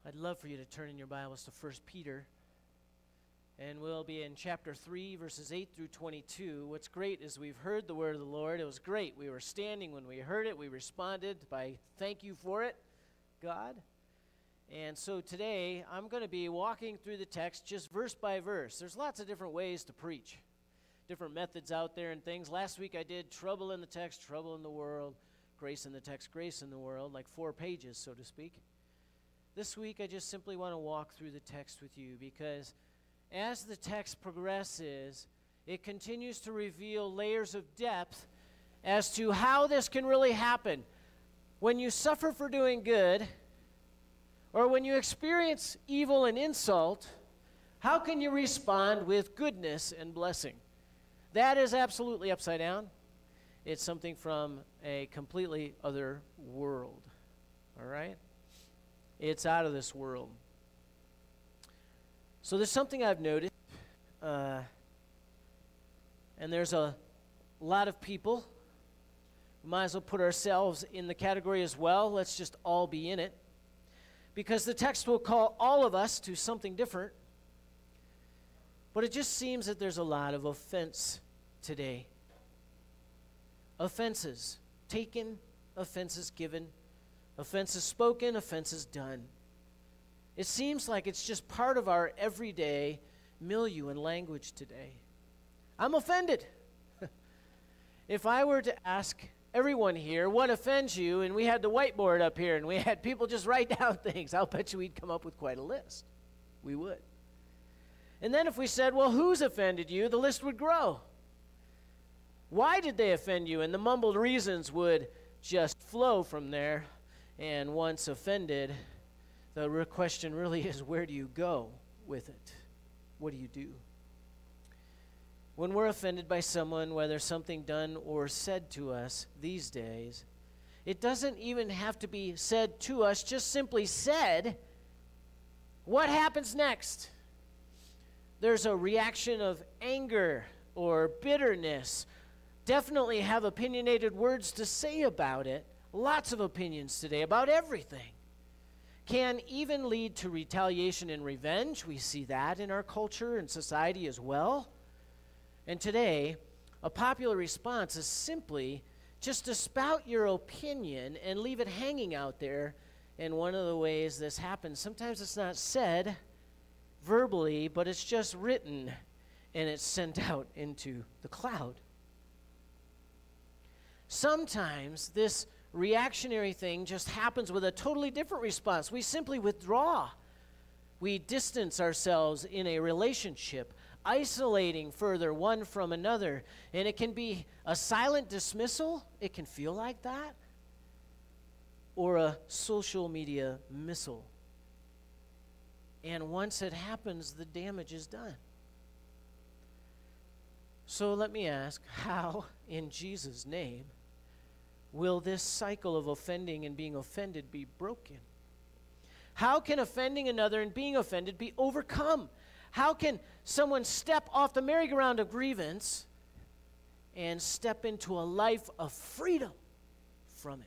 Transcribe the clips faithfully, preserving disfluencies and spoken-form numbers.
I'd love for you to turn in your Bibles to First Peter, and we'll be in chapter three, verses eight through twenty-two. What's great is we've heard the word of the Lord. It was great. We were standing when we heard it. We responded by thank you for it, God. And so today, I'm going to be walking through the text just verse by verse. There's lots of different ways to preach, different methods out there and things. Last week I did trouble in the text, trouble in the world, grace in the text, grace in the world, like four pages, so to speak. This week, I just simply want to walk through the text with you because as the text progresses, it continues to reveal layers of depth as to how this can really happen. When you suffer for doing good, or when you experience evil and insult, how can you respond with goodness and blessing? That is absolutely upside down. It's something from a completely other world, all right? It's out of this world. So there's something I've noticed, uh, and there's a lot of people. We might as well put ourselves in the category as well. Let's just all be in it. Because the text will call all of us to something different. But it just seems that there's a lot of offense today. Offenses taken, offenses given, offenses spoken, offenses done. It seems like it's just part of our everyday milieu and language today. I'm offended. If I were to ask everyone here what offends you, and we had the whiteboard up here, and we had people just write down things, I'll bet you we'd come up with quite a list. We would. And then if we said, well, who's offended you, the list would grow. Why did they offend you? And the mumbled reasons would just flow from there. And once offended, the real question really is, where do you go with it? What do you do? When we're offended by someone, whether something done or said to us these days, it doesn't even have to be said to us, just simply said. What happens next? There's a reaction of anger or bitterness. Definitely have opinionated words to say about it. Lots of opinions today about everything. Can even lead to retaliation and revenge. We see that in our culture and society as well. And today, a popular response is simply just to spout your opinion and leave it hanging out there. And one of the ways this happens, sometimes it's not said verbally, but it's just written and it's sent out into the cloud. Sometimes this reactionary thing just happens with a totally different response. We simply withdraw. We distance ourselves in a relationship, isolating further one from another. And it can be a silent dismissal. It can feel like that. Or a social media missile. And once it happens, the damage is done. So let me ask, how in Jesus' name will this cycle of offending and being offended be broken? How can offending another and being offended be overcome? How can someone step off the merry-go-round of grievance and step into a life of freedom from it?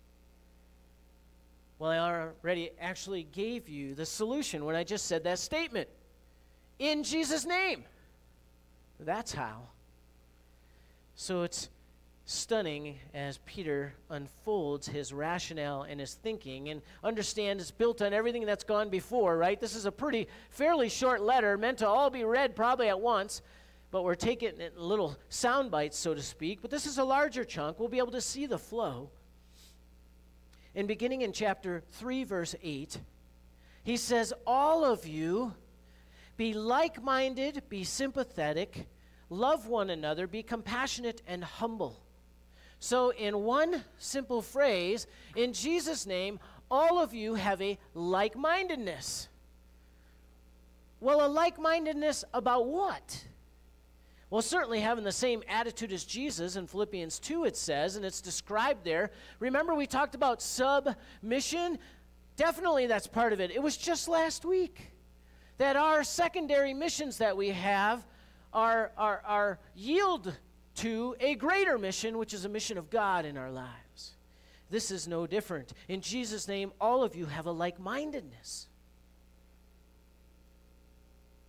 Well, I already actually gave you the solution when I just said that statement. In Jesus' name. That's how. So it's stunning as Peter unfolds his rationale and his thinking, and understand it's built on everything that's gone before, right? This is a pretty fairly short letter meant to all be read probably at once, but we're taking it in little sound bites, so to speak. But this is a larger chunk. We'll be able to see the flow. And beginning in chapter three, verse eight, he says, all of you be like-minded, be sympathetic, love one another, be compassionate and humble. So in one simple phrase, in Jesus' name, all of you have a like-mindedness. Well, a like-mindedness about what? Well, certainly having the same attitude as Jesus. In Philippians two it says, and it's described there. Remember we talked about submission? Definitely that's part of it. It was just last week that our secondary missions that we have are, are, are yield to a greater mission, which is a mission of God in our lives. This is no different. In Jesus' name, all of you have a like-mindedness.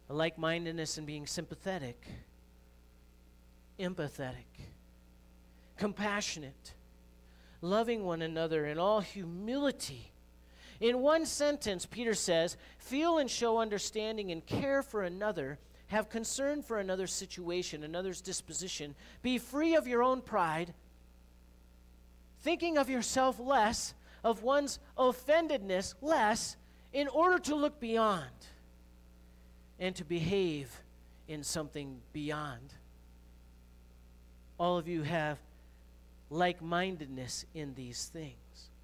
a like-mindedness in being sympathetic, empathetic, compassionate, loving one another in all humility. In one sentence, Peter says, feel and show understanding and care for another, have concern for another's situation, another's disposition, be free of your own pride, thinking of yourself less, of one's offendedness less, in order to look beyond and to behave in something beyond. All of you have like-mindedness in these things.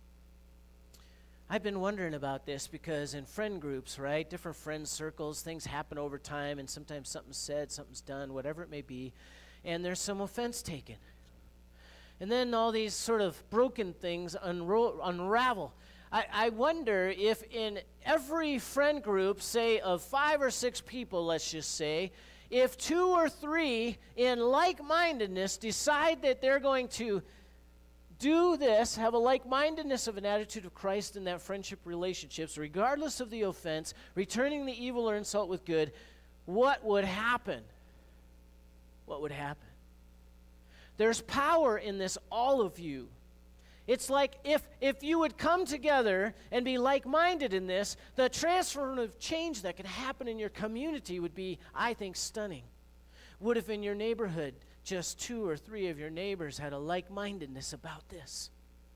I've been wondering about this because in friend groups, right, different friend circles, things happen over time, and sometimes something's said, something's done, whatever it may be, and there's some offense taken. And then all these sort of broken things unro- unravel. I, I wonder if in every friend group, say of five or six people, let's just say, if two or three in like-mindedness decide that they're going to do this, have a like-mindedness of an attitude of Christ in that friendship relationships, regardless of the offense, returning the evil or insult with good, what would happen? What would happen? There's power in this, all of you. It's like if, if you would come together and be like-minded in this, the transformative change that can happen in your community would be, I think, stunning. What if in your neighborhood, just two or three of your neighbors had a like-mindedness about this?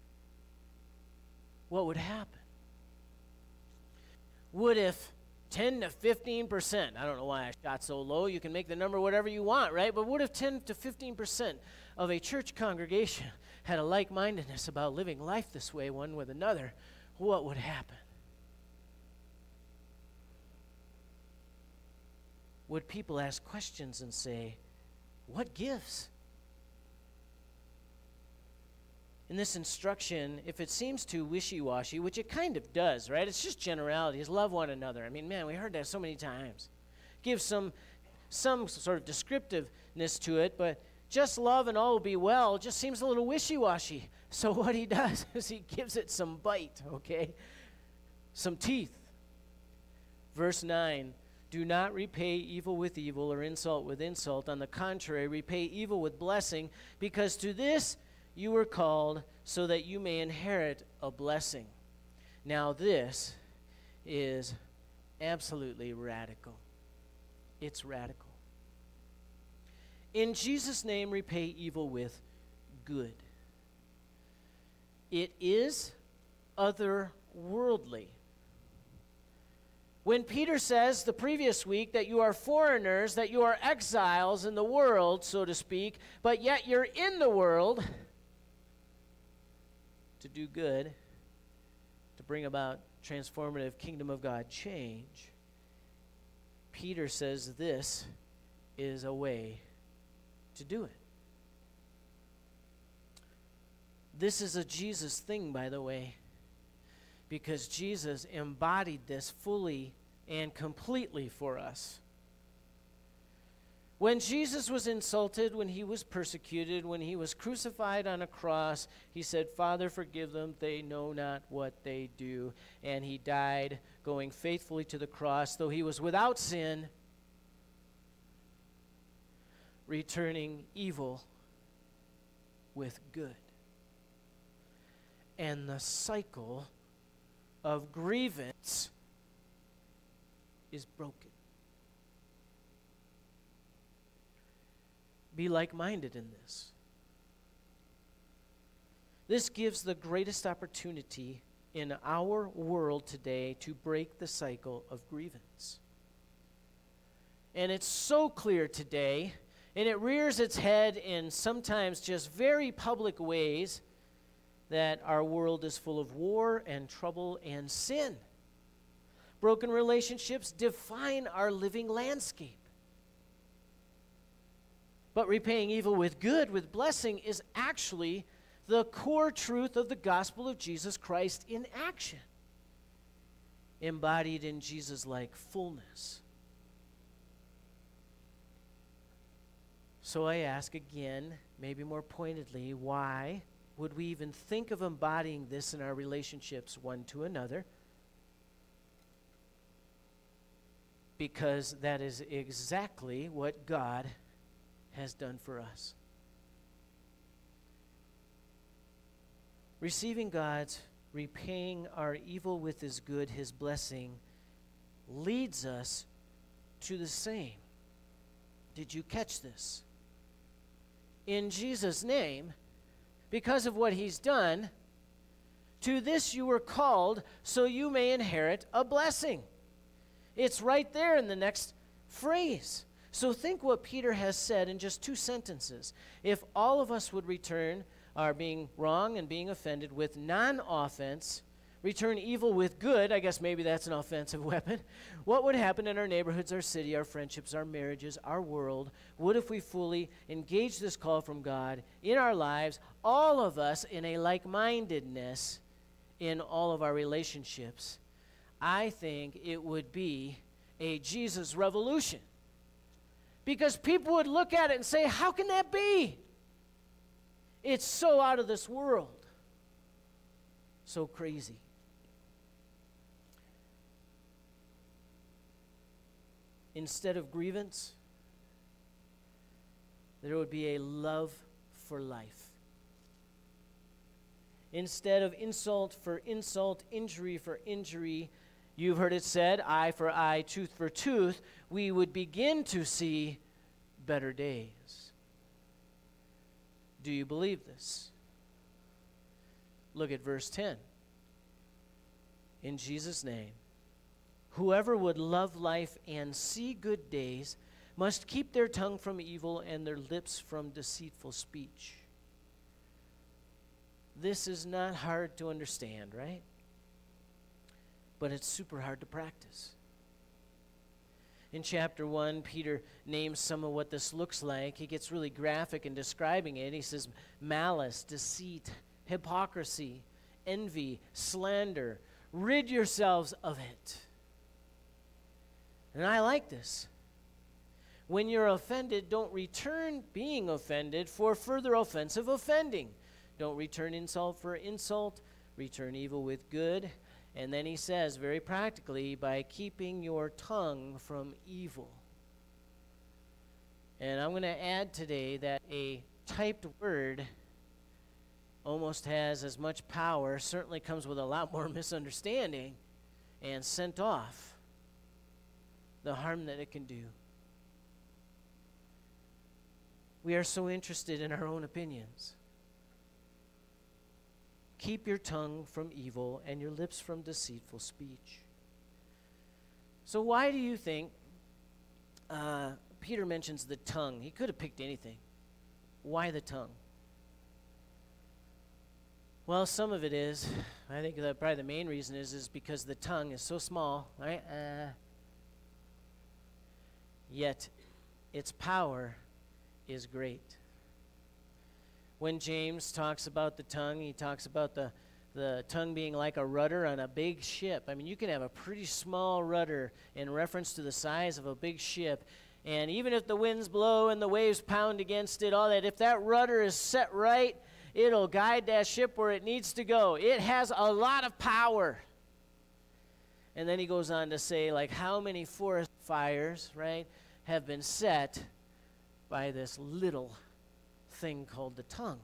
What would happen? What if ten to fifteen percent, I don't know why I shot so low, you can make the number whatever you want, right? But what if ten to fifteen percent of a church congregation had a like-mindedness about living life this way one with another? What would happen? Would people ask questions and say, what gives? In this instruction, if it seems too wishy-washy, which it kind of does, right? It's just generalities. Love one another. I mean, man, we heard that so many times. Give some, some sort of descriptiveness to it, but just love and all will be well just seems a little wishy-washy. So what he does is he gives it some bite, okay? Some teeth. Verse nine, do not repay evil with evil or insult with insult. On the contrary, repay evil with blessing, because to this you were called, so that you may inherit a blessing. Now this is absolutely radical. It's radical. In Jesus' name, repay evil with good. It is otherworldly. When Peter says the previous week that you are foreigners, that you are exiles in the world, so to speak, but yet you're in the world to do good, to bring about transformative kingdom of God change, Peter says this is a way to do it. This is a Jesus thing, by the way, because Jesus embodied this fully and completely for us. When Jesus was insulted, when he was persecuted, when he was crucified on a cross, he said, Father, forgive them, they know not what they do. And he died, going faithfully to the cross, though he was without sin, returning evil with good. And the cycle of grievance is broken. Be like-minded in this. This gives the greatest opportunity in our world today to break the cycle of grievance. And it's so clear today, and it rears its head in sometimes just very public ways, that our world is full of war and trouble and sin. Broken relationships define our living landscape. But repaying evil with good, with blessing, is actually the core truth of the gospel of Jesus Christ in action, embodied in Jesus-like fullness. So I ask again, maybe more pointedly, why would we even think of embodying this in our relationships one to another? because that is exactly what God has done for us. Receiving God's repaying our evil with his good, his blessing, leads us to the same. Did you catch this? In Jesus' name, because of what he's done, to this you were called, so you may inherit a blessing. It's right there in the next phrase. So think what Peter has said in just two sentences. If all of us would return our being wrong and being offended with non-offense, return evil with good, I guess maybe that's an offensive weapon, what would happen in our neighborhoods, our city, our friendships, our marriages, our world? What if we fully engage this call from God in our lives, all of us in a like-mindedness in all of our relationships? I think it would be a Jesus revolution. Because people would look at it and say, how can that be? It's so out of this world. So crazy. Instead of grievance, there would be a love for life. Instead of insult for insult, injury for injury, you've heard it said, eye for eye, tooth for tooth, we would begin to see better days. Do you believe this? Look at verse ten. In Jesus' name, whoever would love life and see good days must keep their tongue from evil and their lips from deceitful speech. This is not hard to understand, right? But it's super hard to practice. In chapter one, Peter names some of what this looks like. He gets really graphic in describing it. He says malice, deceit, hypocrisy, envy, slander. Rid yourselves of it. And I like this. When you're offended, don't return being offended for further offensive offending. Don't return insult for insult. Return evil with good. And then he says, very practically, by keeping your tongue from evil. And I'm going to add today that a typed word almost has as much power, certainly comes with a lot more misunderstanding, and sent off the harm that it can do. We are so interested in our own opinions. Keep your tongue from evil and your lips from deceitful speech. So why do you think uh, Peter mentions the tongue? He could have picked anything. Why the tongue? Well, some of it is, I think that probably the main reason is, is because the tongue is so small, right? Uh, yet its power is great. When James talks about the tongue, he talks about the, the tongue being like a rudder on a big ship. I mean, you can have a pretty small rudder in reference to the size of a big ship. And even if the winds blow and the waves pound against it, all that, if that rudder is set right, it'll guide that ship where it needs to go. It has a lot of power. And then he goes on to say, like, how many forest fires, right, have been set by this little thing called the tongue.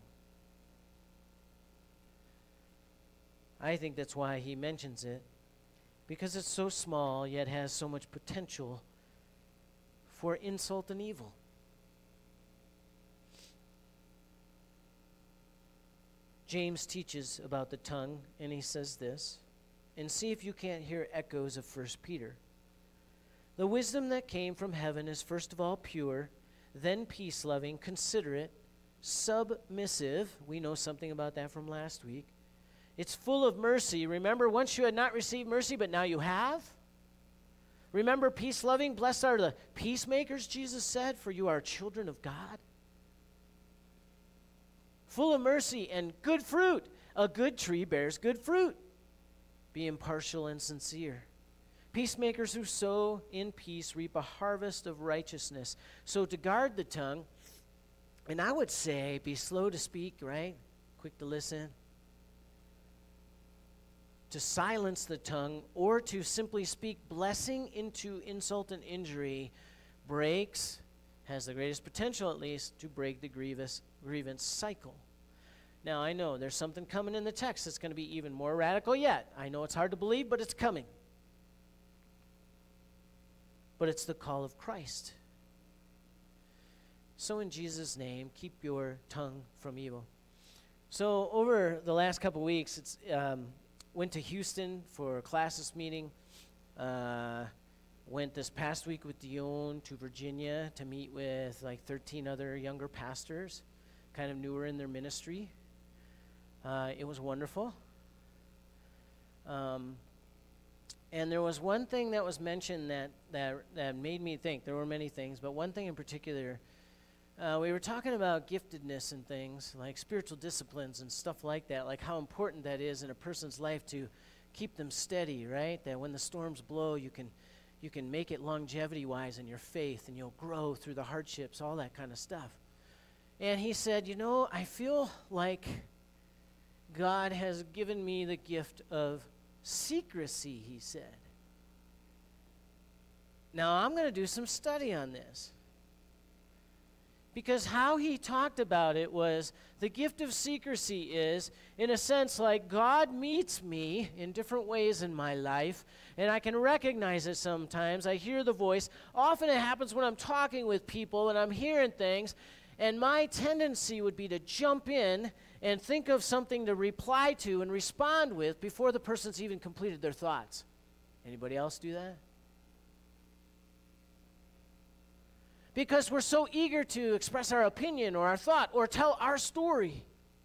I think that's why he mentions it, because it's so small yet has so much potential for insult and evil. James teaches about the tongue, and he says this, and see if you can't hear echoes of First Peter. The wisdom that came from heaven is first of all pure, then peace-loving, considerate, submissive. We know something about that from last week. It's full of mercy. Remember, once you had not received mercy, but now you have. Remember, peace-loving. Blessed are the peacemakers, Jesus said, for you are children of God. Full of mercy and good fruit. A good tree bears good fruit. Be impartial and sincere. Peacemakers who sow in peace reap a harvest of righteousness. So to guard the tongue, and I would say be slow to speak, right? Quick to listen. to silence the tongue or to simply speak blessing into insult and injury breaks, has the greatest potential at least, to break the grievous grievance cycle. Now, I know there's something coming in the text that's going to be even more radical yet. I know it's hard to believe, but it's coming. But it's the call of Christ. So in Jesus' name, keep your tongue from evil. So over the last couple weeks, it's um, went to Houston for a classis meeting. Uh, went this past week with Dion to Virginia to meet with like thirteen other younger pastors, kind of newer in their ministry. Uh, it was wonderful. Um, and there was one thing that was mentioned that, that, that made me think. There were many things, but one thing in particular, uh, we were talking about giftedness and things, like spiritual disciplines and stuff like that, like how important that is in a person's life to keep them steady, right? That when the storms blow, you can, you can make it longevity-wise in your faith, and you'll grow through the hardships, all that kind of stuff. And he said, you know, I feel like God has given me the gift of secrecy, he said. Now, I'm going to do some study on this. Because how he talked about it was the gift of secrecy is, in a sense, like God meets me in different ways in my life, and I can recognize it sometimes. I hear the voice. Often it happens when I'm talking with people and I'm hearing things, and my tendency would be to jump in and think of something to reply to and respond with before the person's even completed their thoughts. Anybody else do that? Because we're so eager to express our opinion or our thought or tell our story.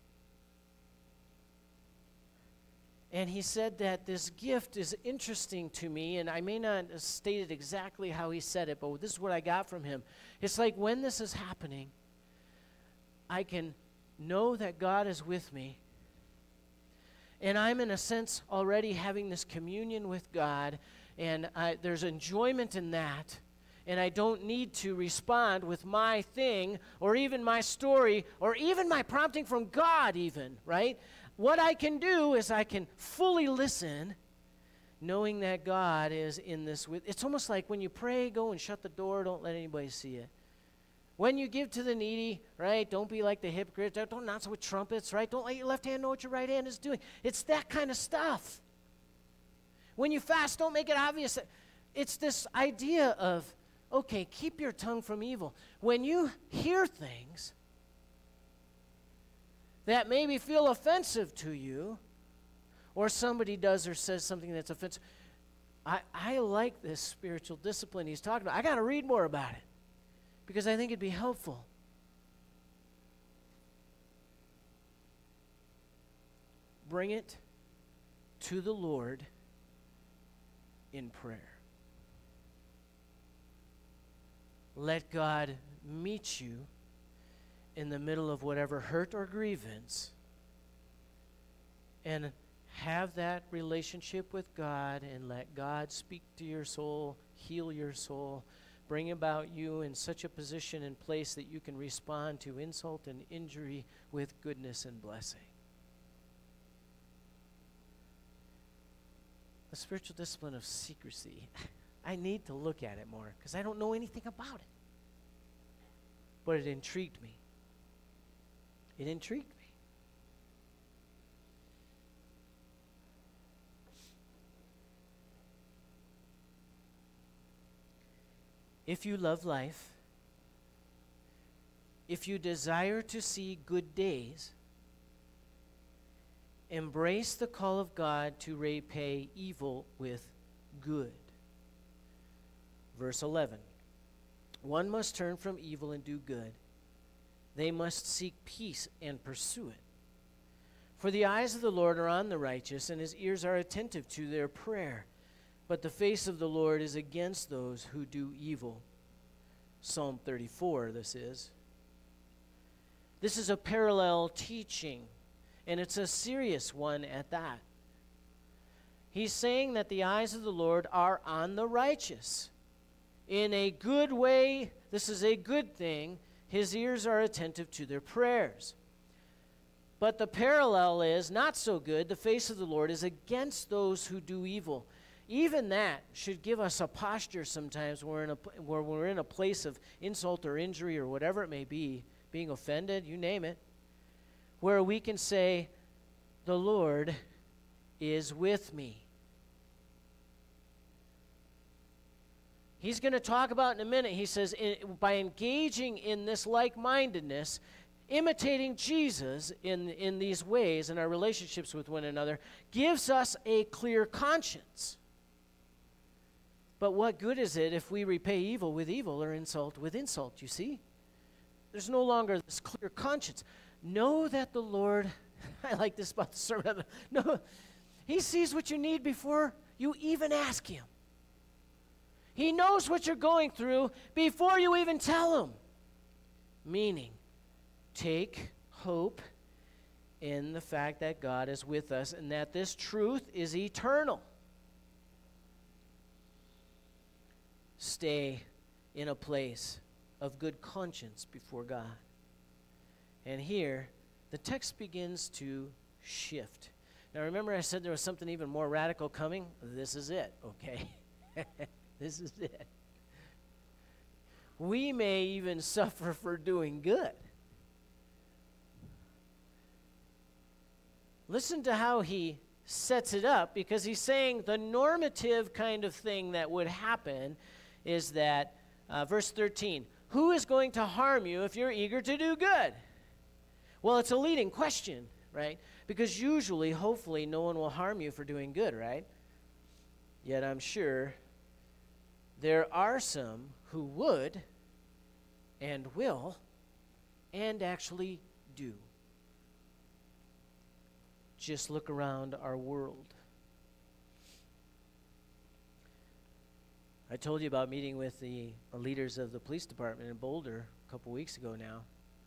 And he said that this gift is interesting to me, and I may not have stated exactly how he said it, but this is what I got from him. It's like when this is happening, I can know that God is with me, and I'm in a sense already having this communion with God, and I, there's enjoyment in that, and I don't need to respond with my thing or even my story or even my prompting from God even, right? What I can do is I can fully listen, knowing that God is in this with. It's almost like when you pray, go and shut the door, don't let anybody see it. When you give to the needy, right, don't be like the hypocrites. Don't announce it with trumpets, right? Don't let your left hand know what your right hand is doing. It's that kind of stuff. When you fast, don't make it obvious. It's this idea of, okay, keep your tongue from evil. When you hear things that maybe feel offensive to you, or somebody does or says something that's offensive, I, I like this spiritual discipline he's talking about. I got to read more about it, because I think it'd be helpful. Bring it to the Lord in prayer. Let God meet you in the middle of whatever hurt or grievance, and have that relationship with God, and let God speak to your soul, heal your soul, bring about you in such a position and place that you can respond to insult and injury with goodness and blessing. The spiritual discipline of secrecy. I need to look at it more because I don't know anything about it. But it intrigued me. It intrigued me. If you love life, if you desire to see good days, embrace the call of God to repay evil with good. Verse eleven. One must turn from evil and do good. They must seek peace and pursue it. For the eyes of the Lord are on the righteous, and his ears are attentive to their prayer. But the face of the Lord is against those who do evil. Psalm thirty-four, this is. This is a parallel teaching, and it's a serious one at that. He's saying that the eyes of the Lord are on the righteous. In a good way, this is a good thing. His ears are attentive to their prayers. But the parallel is not so good. The face of the Lord is against those who do evil. Even that should give us a posture sometimes where we're in a, where we're in a place of insult or injury or whatever it may be, being offended, you name it, where we can say, the Lord is with me. He's going to talk about in a minute, he says, in, by engaging in this like-mindedness, imitating Jesus in, in these ways in our relationships with one another, gives us a clear conscience. But what good is it if we repay evil with evil or insult with insult, you see? There's no longer this clear conscience. Know that the Lord, I like this about the sermon, no, he sees what you need before you even ask him. He knows what you're going through before you even tell him. Meaning, take hope in the fact that God is with us and that this truth is eternal. Stay in a place of good conscience before God. And here, the text begins to shift. Now remember I said there was something even more radical coming? This is it, okay? This is it. We may even suffer for doing good. Listen to how he sets it up, because he's saying the normative kind of thing that would happen is that, uh, verse thirteen, who is going to harm you if you're eager to do good? Well, it's a leading question, right? Because usually, hopefully, no one will harm you for doing good, right? Yet I'm sure there are some who would and will and actually do. Just look around our world. I told you about meeting with the leaders of the police department in Boulder a couple weeks ago now.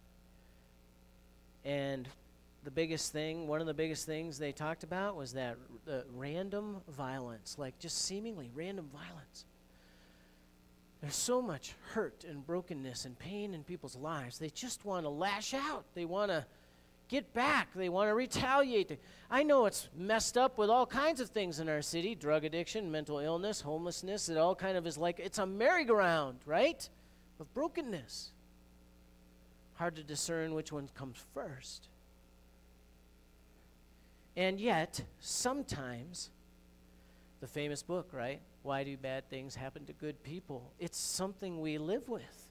And the biggest thing, one of the biggest things they talked about was that uh, random violence, like just seemingly random violence. There's so much hurt and brokenness and pain in people's lives. They just want to lash out. They want to get back. They want to retaliate. I know it's messed up with all kinds of things in our city, drug addiction, mental illness, homelessness. It all kind of is like, it's a merry-go-round, right, of brokenness. Hard to discern which one comes first. And yet, sometimes, the famous book, right? Why do bad things happen to good people? It's something we live with.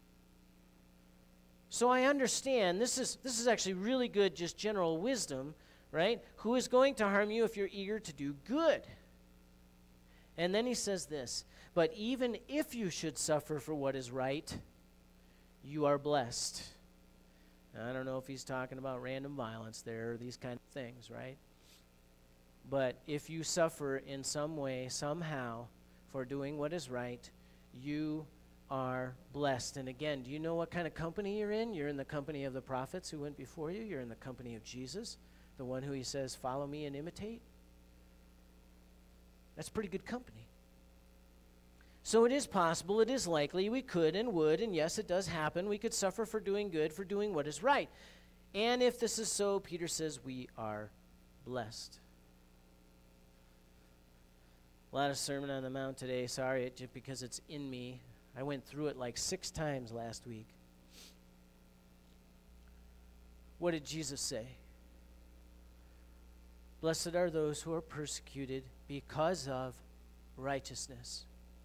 So I understand, this is this is actually really good, just general wisdom, right? Who is going to harm you if you're eager to do good? And then he says this, but even if you should suffer for what is right, you are blessed. Now, I don't know if he's talking about random violence there or these kind of things, right? But if you suffer in some way, somehow, for doing what is right, you are blessed. And again, do you know what kind of company you're in? You're in the company of the prophets who went before you. You're in the company of Jesus, the one who he says, follow me and imitate. That's pretty good company. So it is possible, it is likely, we could and would, and yes, it does happen. We could suffer for doing good, for doing what is right. And if this is so, Peter says we are blessed. A lot of Sermon on the Mount today. Sorry, just because it's in me. I went through it like six times last week. What did Jesus say? Blessed are those who are persecuted because of righteousness.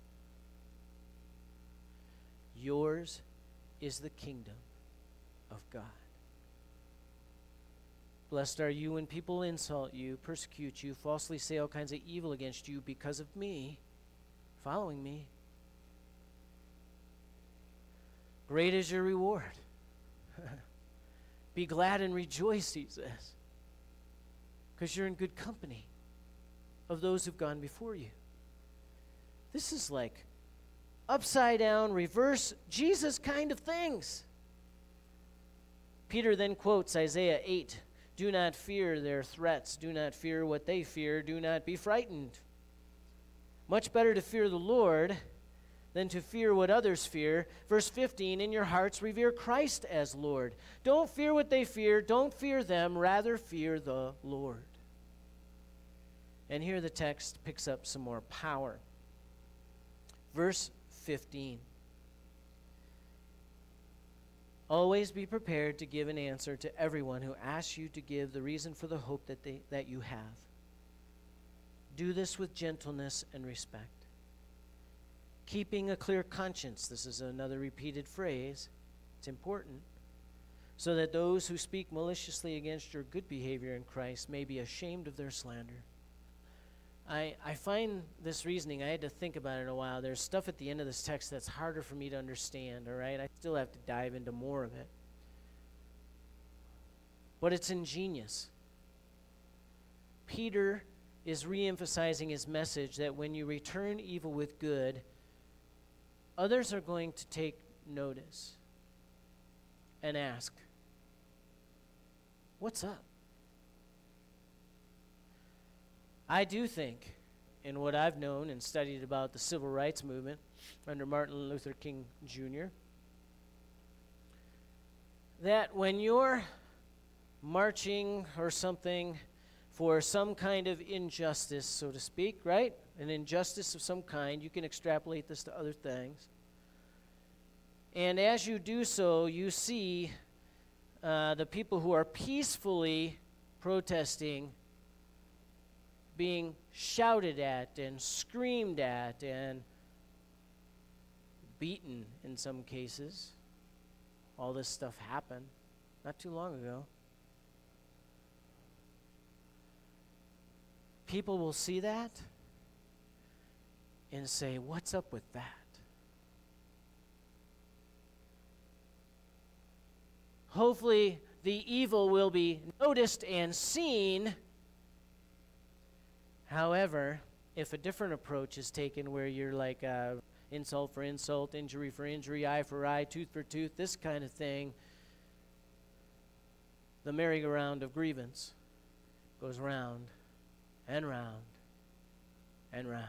Yours is the kingdom of God. Blessed are you when people insult you, persecute you, falsely say all kinds of evil against you because of me, following me. Great is your reward. Be glad and rejoice, he says, because you're in good company of those who've gone before you. This is like upside down, reverse Jesus kind of things. Peter then quotes Isaiah eight. Do not fear their threats. Do not fear what they fear. Do not be frightened. Much better to fear the Lord than to fear what others fear. Verse fifteen, in your hearts revere Christ as Lord. Don't fear what they fear. Don't fear them. Rather fear the Lord. And here the text picks up some more power. Verse fifteen. Always be prepared to give an answer to everyone who asks you to give the reason for the hope that they, that you have. Do this with gentleness and respect. Keeping a clear conscience, this is another repeated phrase, it's important, so that those who speak maliciously against your good behavior in Christ may be ashamed of their slander. I, I find this reasoning, I had to think about it a while. There's stuff at the end of this text that's harder for me to understand, all right? I still have to dive into more of it. But it's ingenious. Peter is re-emphasizing his message that when you return evil with good, others are going to take notice and ask, what's up? I do think, in what I've known and studied about the civil rights movement under Martin Luther King Junior, that when you're marching or something for some kind of injustice, so to speak, right? An injustice of some kind, you can extrapolate this to other things. And as you do so, you see uh, the people who are peacefully protesting being shouted at and screamed at and beaten in some cases. All this stuff happened not too long ago. People will see that and say, what's up with that? Hopefully, the evil will be noticed and seen. However, if a different approach is taken where you're like uh, insult for insult, injury for injury, eye for eye, tooth for tooth, this kind of thing, the merry-go-round of grievance goes round and round and round.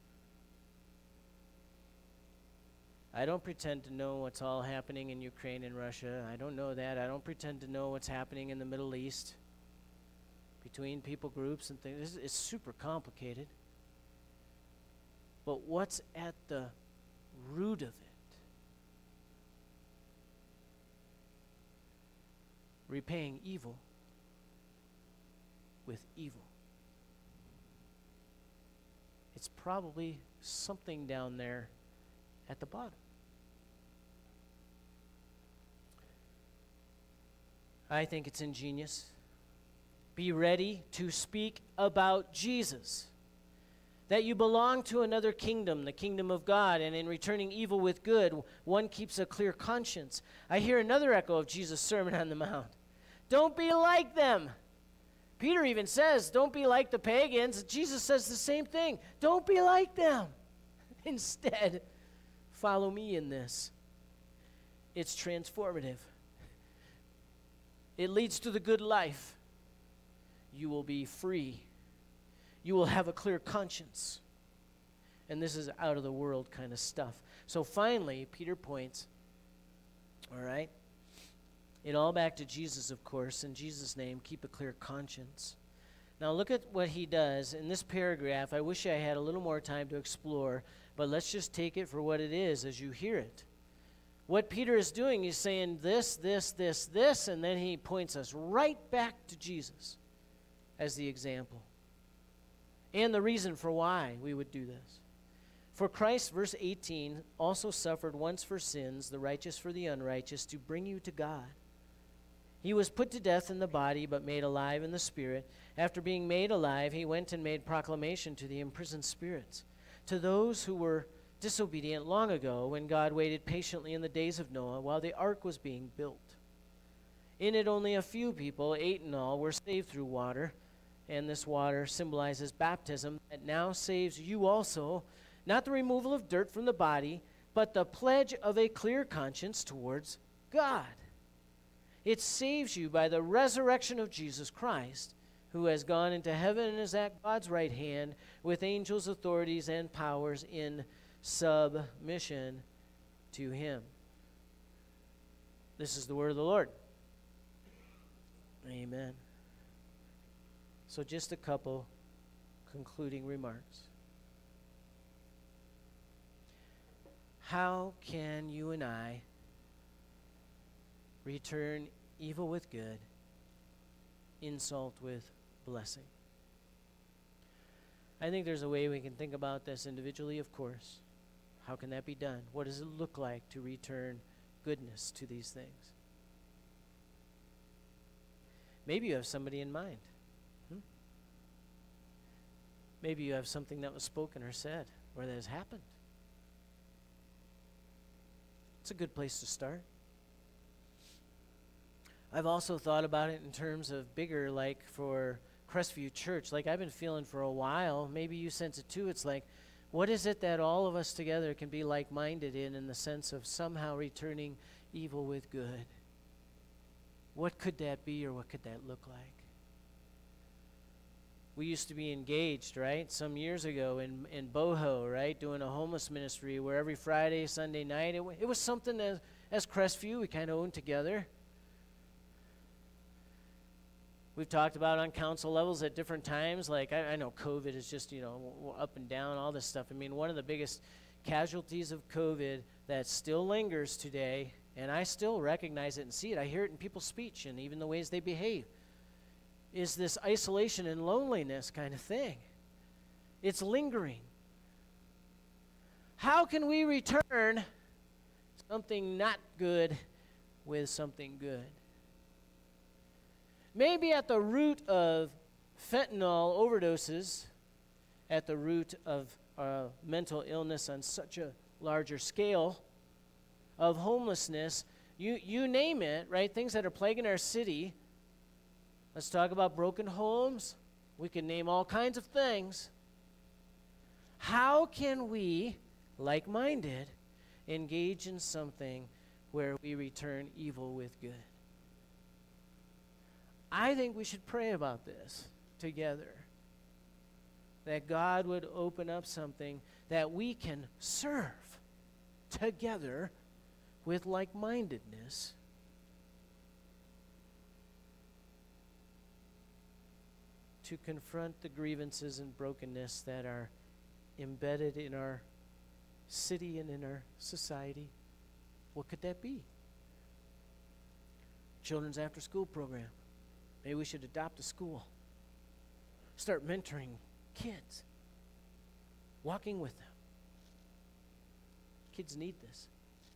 I don't pretend to know what's all happening in Ukraine and Russia. I don't know that. I don't pretend to know what's happening in the Middle East between people groups and things. It's, it's super complicated. But what's at the root of it? Repaying evil with evil. It's probably something down there at the bottom. I think it's ingenious. Be ready to speak about Jesus. That you belong to another kingdom, the kingdom of God, and in returning evil with good, one keeps a clear conscience. I hear another echo of Jesus' Sermon on the Mount. Don't be like them. Peter even says, don't be like the pagans. Jesus says the same thing. Don't be like them. Instead, follow me in this. It's transformative. It leads to the good life. You will be free. You will have a clear conscience. And this is out of the world kind of stuff. So finally, Peter points, all right, it all back to Jesus, of course. In Jesus' name, keep a clear conscience. Now look at what he does in this paragraph. I wish I had a little more time to explore, but let's just take it for what it is as you hear it. What Peter is doing, he's saying this, this, this, this, and then he points us right back to Jesus as the example and the reason for why we would do this. For Christ, verse eighteen, also suffered once for sins, the righteous for the unrighteous, to bring you to God. He was put to death in the body, but made alive in the spirit. After being made alive, he went and made proclamation to the imprisoned spirits, to those who were disobedient long ago, when God waited patiently in the days of Noah while the ark was being built. In it only a few people, eight in all, were saved through water, and this water symbolizes baptism that now saves you also, not the removal of dirt from the body, but the pledge of a clear conscience towards God. It saves you by the resurrection of Jesus Christ, who has gone into heaven and is at God's right hand with angels, authorities, and powers in submission to Him. This is the word of the Lord. Amen. So just a couple concluding remarks. How can you and I return evil with good, insult with blessing? I think there's a way we can think about this individually, of course. How can that be done? What does it look like to return goodness to these things? Maybe you have somebody in mind. Hmm? Maybe you have something that was spoken or said or that has happened. It's a good place to start. I've also thought about it in terms of bigger, like for Crestview Church. Like I've been feeling for a while, maybe you sense it too, it's like, what is it that all of us together can be like-minded in, in the sense of somehow returning evil with good? What could that be, or what could that look like? We used to be engaged, right, some years ago in, in Boho, right, doing a homeless ministry where every Friday, Sunday night, it, w- it was something as, as Crestview we kind of owned together. We've talked about on council levels at different times, like I, I know COVID is just, you know, w- w- up and down, all this stuff. I mean, one of the biggest casualties of COVID that still lingers today, and I still recognize it and see it, I hear it in people's speech and even the ways they behave, is this isolation and loneliness kind of thing. It's lingering. How can we return something not good with something good? Maybe at the root of fentanyl overdoses, at the root of uh, mental illness on such a larger scale, of homelessness, you, you name it, right? Things that are plaguing our city. Let's talk about broken homes. We can name all kinds of things. How can we, like-minded, engage in something where we return evil with good? I think we should pray about this together. That God would open up something that we can serve together with like-mindedness. To confront the grievances and brokenness that are embedded in our city and in our society. What could that be? Children's after-school program. Maybe we should adopt a school. Start mentoring kids. Walking with them. Kids need this.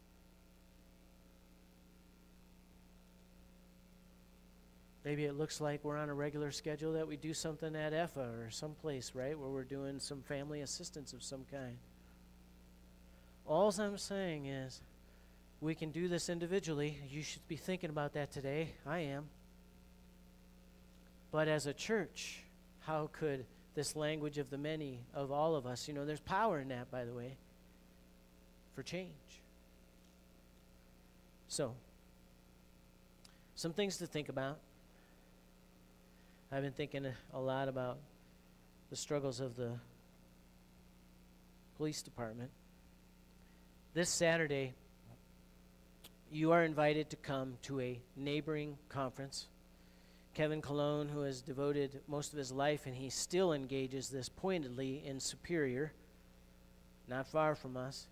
Maybe it looks like we're on a regular schedule that we do something at F A or someplace, right, where we're doing some family assistance of some kind. All I'm saying is we can do this individually. You should be thinking about that today. I am. But as a church, how could this language of the many, of all of us, you know, there's power in that, by the way, for change. So, some things to think about. I've been thinking a lot about the struggles of the police department. This Saturday, you are invited to come to a neighboring conference. Kevin Cologne, who has devoted most of his life, and he still engages this pointedly in Superior, not far from us,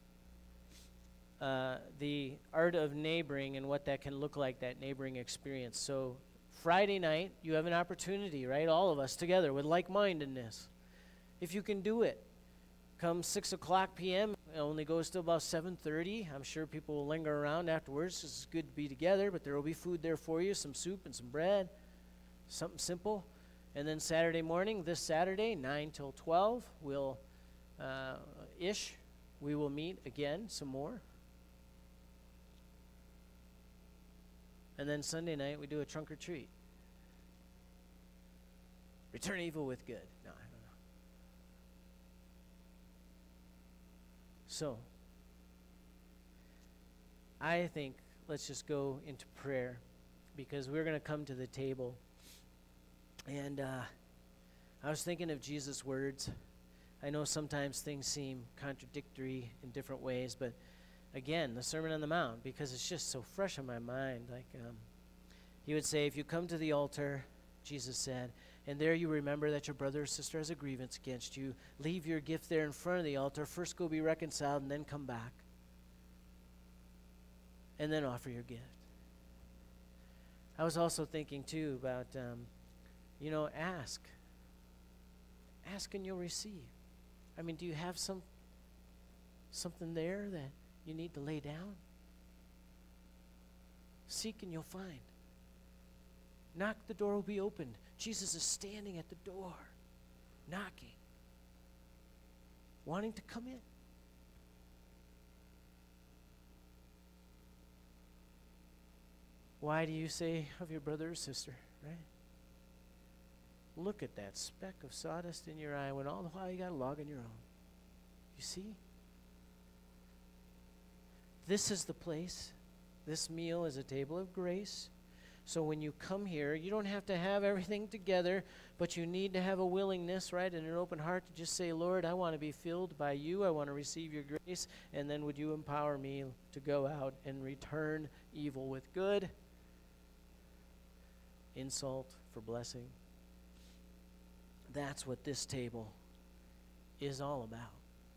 uh, the art of neighboring and what that can look like, that neighboring experience. So Friday night, you have an opportunity, right, all of us together with like-mindedness. If you can do it, come six o'clock p m, it only goes to about seven thirty. I'm sure people will linger around afterwards. It's good to be together, but there will be food there for you, some soup and some bread, something simple. And then Saturday morning, this Saturday, nine till twelve, we'll, uh, ish, we will meet again some more. And then Sunday night, we do a trunk or treat. Return evil with good. No, I don't know. So, I think let's just go into prayer, because we're going to come to the table. And uh, I was thinking of Jesus' words. I know sometimes things seem contradictory in different ways, but again, the Sermon on the Mount, because it's just so fresh in my mind. Like um, he would say, if you come to the altar, Jesus said, and there you remember that your brother or sister has a grievance against you, leave your gift there in front of the altar. First go be reconciled and then come back. And then offer your gift. I was also thinking, too, about, um, you know, ask. Ask and you'll receive. I mean, do you have some something there that you need to lay down? Seek and you'll find. Knock, the door will be opened. Jesus is standing at the door, knocking, wanting to come in. Why do you say of your brother or sister, right? Look at that speck of sawdust in your eye when all the while you got a log in your own. You see? This is the place. This meal is a table of grace. So when you come here, you don't have to have everything together, but you need to have a willingness, right, and an open heart to just say, Lord, I want to be filled by you. I want to receive your grace. And then would you empower me to go out and return evil with good, insult for blessing. That's what this table is all about.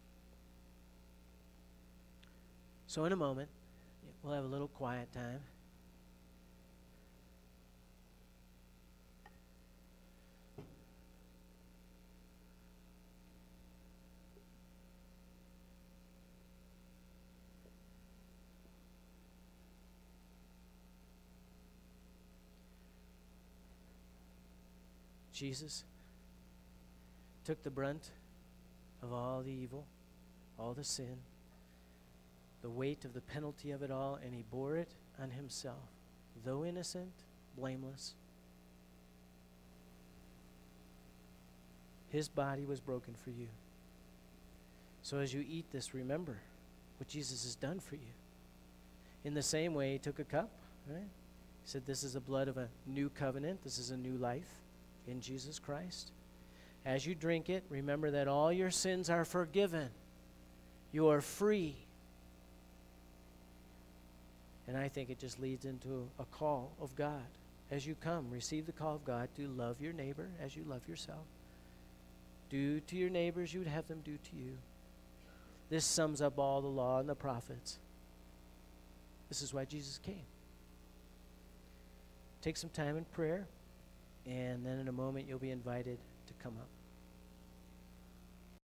So in a moment, we'll have a little quiet time. Jesus took the brunt of all the evil, all the sin, the weight of the penalty of it all, and he bore it on himself, though innocent, blameless. His body was broken for you. So as you eat this, remember what Jesus has done for you. In the same way, he took a cup, right? He said, this is the blood of a new covenant. This is a new life in Jesus Christ. As you drink it, remember that all your sins are forgiven. You are free. And I think it just leads into a call of God. As you come, receive the call of God to love your neighbor as you love yourself. Do to your neighbors you would have them do to you. This sums up all the law and the prophets. This is why Jesus came. Take some time in prayer, and then in a moment you'll be invited to come up.